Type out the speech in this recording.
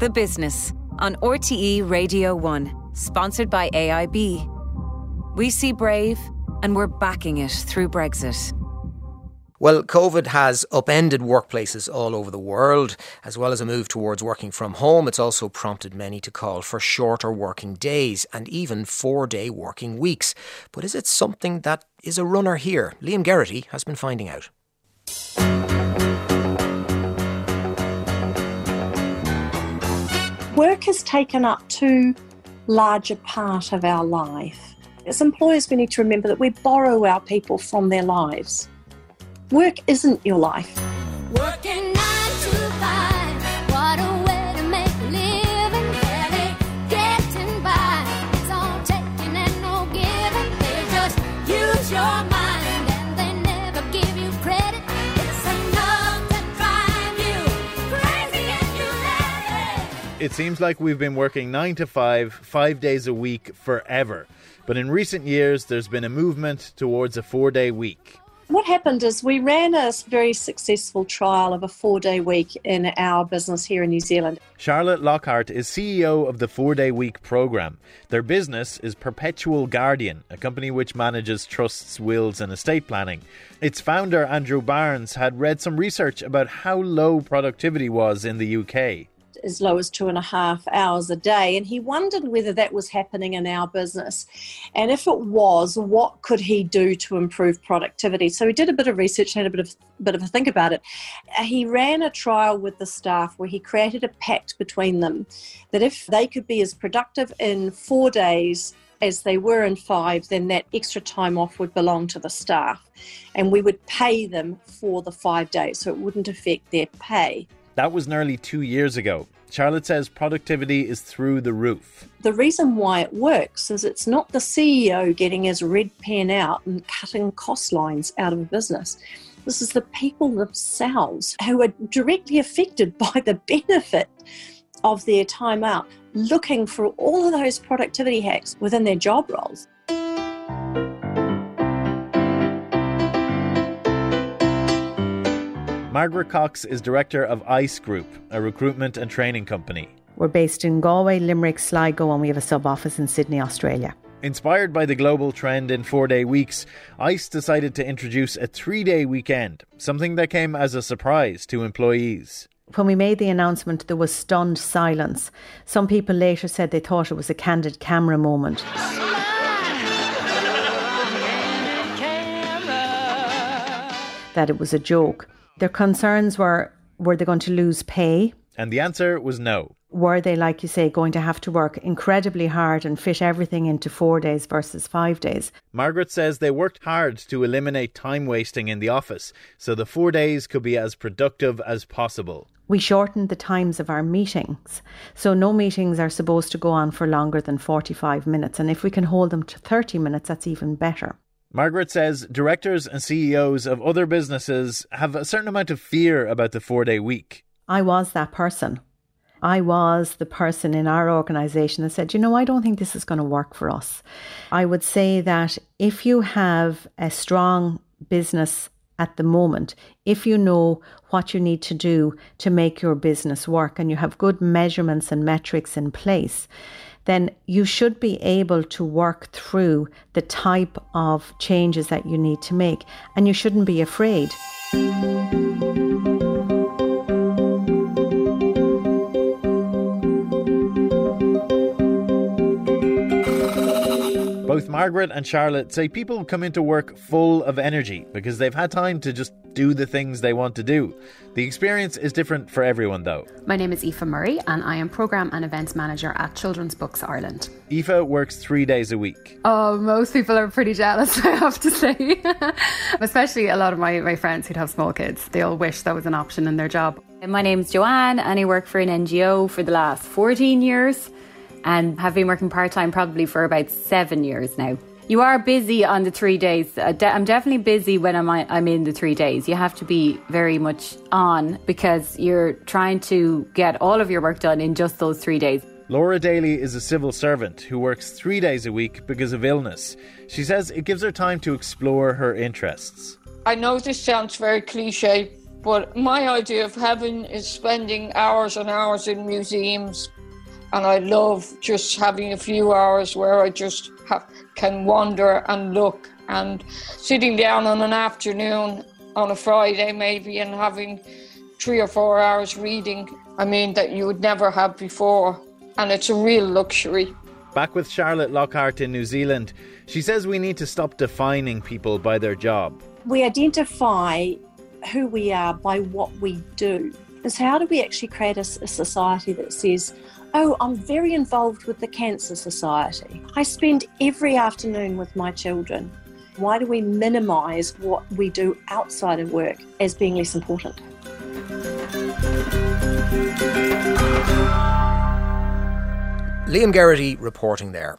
The Business on RTE Radio 1, sponsored by AIB. We see Brave and we're backing it through Brexit. Well, COVID has upended workplaces all over the world. As well as a move towards working from home, it's also prompted many to call for shorter working days and even 4-day working weeks. But is it something that is a runner here? Liam Geraghty has been finding out. Work has taken up too large a part of our life. As employers, we need to remember that we borrow our people from their lives. Work isn't your life. Working 9 to 5, what a way to make a living. Barely getting by, it's all taking and no giving. They just use your mind and they never give you credit. It's enough to drive you crazy and you let it. It seems like we've been working 9 to 5, 5 days a week forever. But in recent years, there's been a movement towards a 4-day week. What happened is we ran a very successful trial of a 4-day week in our business here in New Zealand. Charlotte Lockhart is CEO of the 4-day week programme. Their business is Perpetual Guardian, a company which manages trusts, wills and estate planning. Its founder, Andrew Barnes, had read some research about how low productivity was in the UK. As low as 2.5 hours a day, and he wondered whether that was happening in our business, and if it was, what could he do to improve productivity? So he did a bit of research and had a bit of a think about it. He ran a trial with the staff where he created a pact between them that if they could be as productive in 4 days as they were in 5, then that extra time off would belong to the staff, and we would pay them for the 5 days, so it wouldn't affect their pay. That was nearly 2 years ago. Charlotte says productivity is through the roof. The reason why it works is it's not the CEO getting his red pen out and cutting cost lines out of a business. This is the people themselves who are directly affected by the benefit of their time out, looking for all of those productivity hacks within their job roles. Margaret Cox is director of ICE Group, a recruitment and training company. We're based in Galway, Limerick, Sligo, and we have a sub-office in Sydney, Australia. Inspired by the global trend in 4-day weeks, ICE decided to introduce a 3-day weekend, something that came as a surprise to employees. When we made the announcement, there was stunned silence. Some people later said they thought it was a candid camera moment. That it was a joke. Their concerns were they going to lose pay? And the answer was no. Were they, like you say, going to have to work incredibly hard and fit everything into 4 days versus 5 days? Margaret says they worked hard to eliminate time wasting in the office, so the 4 days could be as productive as possible. We shortened the times of our meetings. So no meetings are supposed to go on for longer than 45 minutes. And if we can hold them to 30 minutes, that's even better. Margaret says directors and CEOs of other businesses have a certain amount of fear about the 4-day week. I was that person. I was the person in our organisation that said, I don't think this is going to work for us. I would say that if you have a strong business at the moment, if you know what you need to do to make your business work and you have good measurements and metrics in place, then you should be able to work through the type of changes that you need to make, and you shouldn't be afraid. Both Margaret and Charlotte say people come into work full of energy because they've had time to just do the things they want to do. The experience is different for everyone though. My name is Aoife Murray and I am Programme and Events Manager at Children's Books Ireland. Aoife works 3 days a week. Oh, most people are pretty jealous, I have to say. Especially a lot of my friends who'd have small kids. They all wish that was an option in their job. My name's Joanne and I work for an NGO for the last 14 years. And have been working part-time probably for about 7 years now. You are busy on the 3 days. I'm definitely busy when I'm in the 3 days. You have to be very much on because you're trying to get all of your work done in just those 3 days. Laura Daly is a civil servant who works 3 days a week because of illness. She says it gives her time to explore her interests. I know this sounds very cliche, But my idea of heaven is spending hours and hours in museums. And I love just having a few hours where I just can wander and look, and sitting down on an afternoon on a Friday maybe and having 3 or 4 hours reading, that you would never have before. And it's a real luxury. Back with Charlotte Lockhart in New Zealand. She says we need to stop defining people by their job. We identify who we are by what we do. And so how do we actually create a society that says, oh, I'm very involved with the Cancer Society. I spend every afternoon with my children. Why do we minimise what we do outside of work as being less important? Liam Geraghty reporting there.